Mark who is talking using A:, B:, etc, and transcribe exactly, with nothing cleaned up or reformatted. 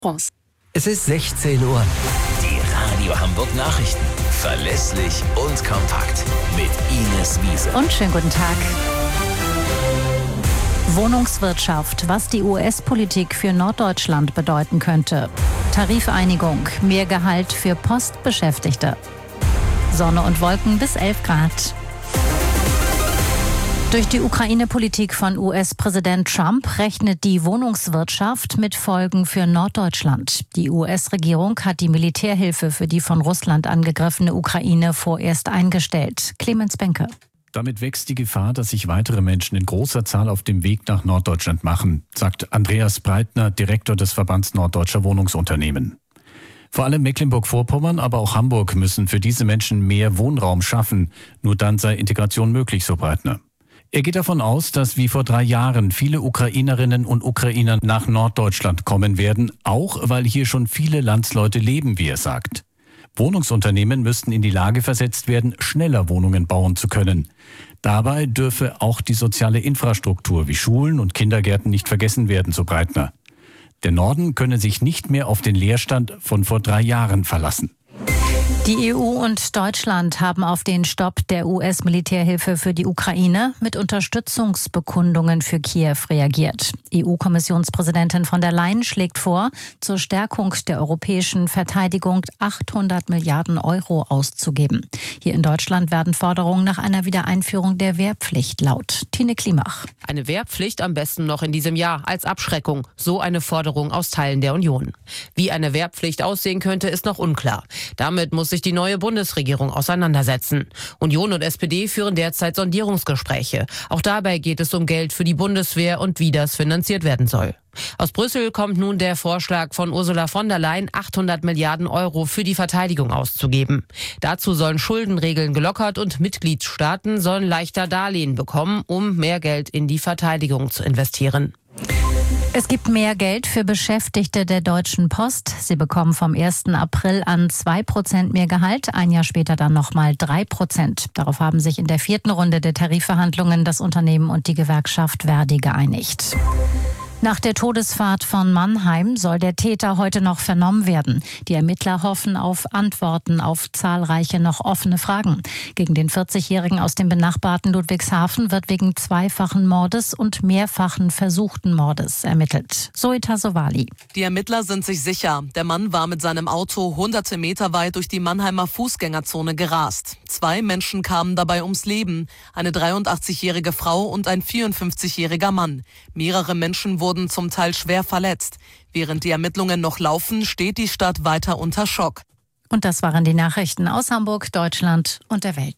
A: Es ist sechzehn Uhr.
B: Die Radio Hamburg Nachrichten. Verlässlich und kompakt. Mit Ines Wiese.
C: Und schönen guten Tag. Wohnungswirtschaft, was die U S-Politik für Norddeutschland bedeuten könnte. Tarifeinigung, mehr Gehalt für Postbeschäftigte. Sonne und Wolken bis elf Grad. Durch die Ukraine-Politik von U S-Präsident Trump rechnet die Wohnungswirtschaft mit Folgen für Norddeutschland. Die U S-Regierung hat die Militärhilfe für die von Russland angegriffene Ukraine vorerst eingestellt. Clemens Benke.
D: Damit wächst die Gefahr, dass sich weitere Menschen in großer Zahl auf dem Weg nach Norddeutschland machen, sagt Andreas Breitner, Direktor des Verbands Norddeutscher Wohnungsunternehmen. Vor allem Mecklenburg-Vorpommern, aber auch Hamburg müssen für diese Menschen mehr Wohnraum schaffen. Nur dann sei Integration möglich, so Breitner. Er geht davon aus, dass wie vor drei Jahren viele Ukrainerinnen und Ukrainer nach Norddeutschland kommen werden, auch weil hier schon viele Landsleute leben, wie er sagt. Wohnungsunternehmen müssten in die Lage versetzt werden, schneller Wohnungen bauen zu können. Dabei dürfe auch die soziale Infrastruktur wie Schulen und Kindergärten nicht vergessen werden, so Breitner. Der Norden könne sich nicht mehr auf den Leerstand von vor drei Jahren verlassen.
C: Die E U und Deutschland haben auf den Stopp der U S-Militärhilfe für die Ukraine mit Unterstützungsbekundungen für Kiew reagiert. E U-Kommissionspräsidentin von der Leyen schlägt vor, zur Stärkung der europäischen Verteidigung achthundert Milliarden Euro auszugeben. Hier in Deutschland werden Forderungen nach einer Wiedereinführung der Wehrpflicht laut. Tine Klimach.
E: Eine Wehrpflicht am besten noch in diesem Jahr als Abschreckung. So eine Forderung aus Teilen der Union. Wie eine Wehrpflicht aussehen könnte, ist noch unklar. Damit muss sich die neue Bundesregierung auseinandersetzen. Union und S P D führen derzeit Sondierungsgespräche. Auch dabei geht es um Geld für die Bundeswehr und wie das finanziert werden soll. Aus Brüssel kommt nun der Vorschlag von Ursula von der Leyen, achthundert Milliarden Euro für die Verteidigung auszugeben. Dazu sollen Schuldenregeln gelockert und Mitgliedstaaten sollen leichter Darlehen bekommen, um mehr Geld in die Verteidigung zu investieren.
C: Es gibt mehr Geld für Beschäftigte der Deutschen Post. Sie bekommen vom ersten April an zwei Prozent mehr Gehalt, ein Jahr später dann nochmal drei Prozent. Darauf haben sich in der vierten Runde der Tarifverhandlungen das Unternehmen und die Gewerkschaft ver.di geeinigt. Nach der Todesfahrt von Mannheim soll der Täter heute noch vernommen werden. Die Ermittler hoffen auf Antworten auf zahlreiche noch offene Fragen. Gegen den vierzigjährigen aus dem benachbarten Ludwigshafen wird wegen zweifachen Mordes und mehrfachen versuchten Mordes ermittelt. Zoe Tassovali.
F: Die Ermittler sind sich sicher, der Mann war mit seinem Auto hunderte Meter weit durch die Mannheimer Fußgängerzone gerast. Zwei Menschen kamen dabei ums Leben, eine dreiundachtzigjährige Frau und ein vierundfünfzigjähriger Mann. Mehrere Menschen wurden wurden zum Teil schwer verletzt. Während die Ermittlungen noch laufen, steht die Stadt weiter unter Schock.
C: Und das waren die Nachrichten aus Hamburg, Deutschland und der Welt.